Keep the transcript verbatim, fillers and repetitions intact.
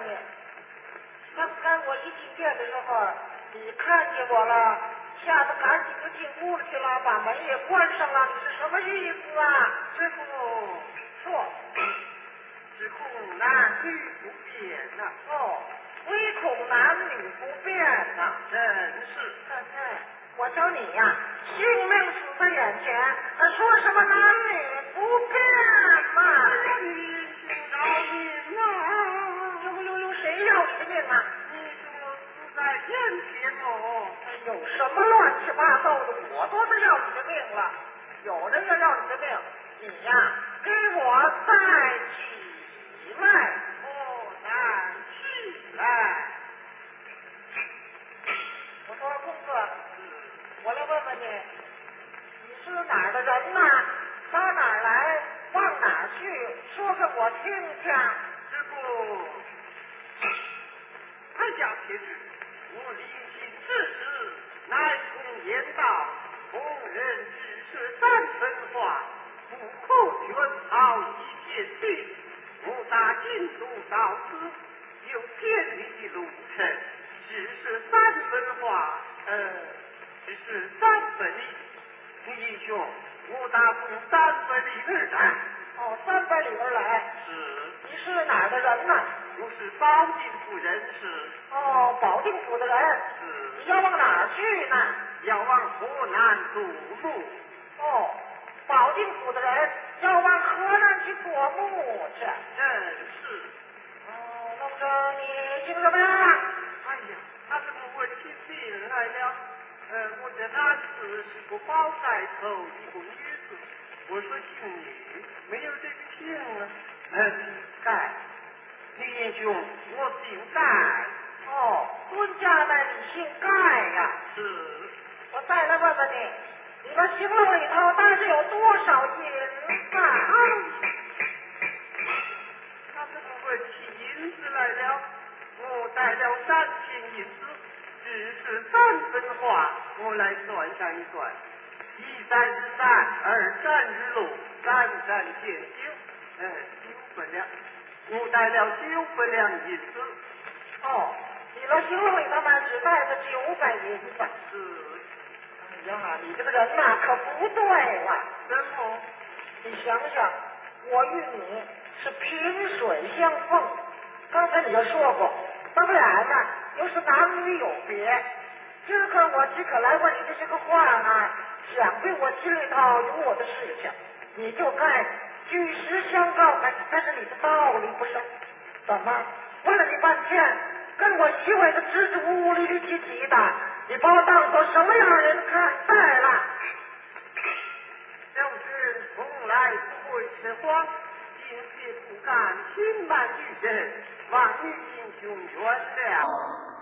你，刚才我一进店的时候，你看见我了，吓得赶紧就进屋里去了，把门也关上了。你是什么意思啊？ 师傅， 说， 只恐男女不便呐、啊。 哦，唯恐男女不便呐、啊。 真是， 太太，我教你呀、啊，性命死在眼前，还说什么男女不便嘛？ 你请饶命啊！ 有有有谁要你的命啊？ 你说死在眼前哦！ 有什么乱七八糟的？我都是要你的命了，有人要要你的命，你呀、啊，给我再起来！ 哦，来起来！ 我说公子，我来问问你，你是哪儿的人呐？到哪儿来？往哪儿去？说给我听听。 师傅，太家天日，我临行之时，乃从言道，逢人只是三分话，不可全好一片地。我打进度到此，有千里路程，只是三分话，呃，只是三分里。英雄，我打从三分里而来。 哦，三百里而来。 是。 你是哪儿的人呢？ 我是保定府人士。 哦，保定府的人。 是。 你要往哪儿去呢？ 要往河南做墓。 哦，保定府的人要往河南去做墓去。 真是。 哦，那么着你姓什么呀？ 哎呀，他怎么问起姓来了？呃，我这男子是个宝盖头，一个女子。我说姓李，没有这个姓啊。嗯，盖。李英雄，我姓盖。 哦，孙家的你姓盖呀？ 是。 我再来问问你，你的行囊里头大致有多少银子？ 他怎么会起银子来了？我带了三千银子，只是三分话，我来算上一算。一三日三，二三日六，三三见九，呃，九分两。我带了九分两银子。 哦，你的行囊里头嘛只带着九百银子。 是。 哎呀，你这个人呐可不对了。 怎么？ 你想想，我与你是萍水相逢，刚才你就说过，咱们俩呢又是男女有别。今儿个我只可来问你的这个话呢，想必我心里头有我的事情，你就该据实相告，那那是你的道理不是？怎么问了你半天，跟我虚伪的支支吾吾哩哩唧唧的，你把我当做什么样人看待了？ 小人从来不会说谎，今天不敢轻慢于人，望你英雄原谅。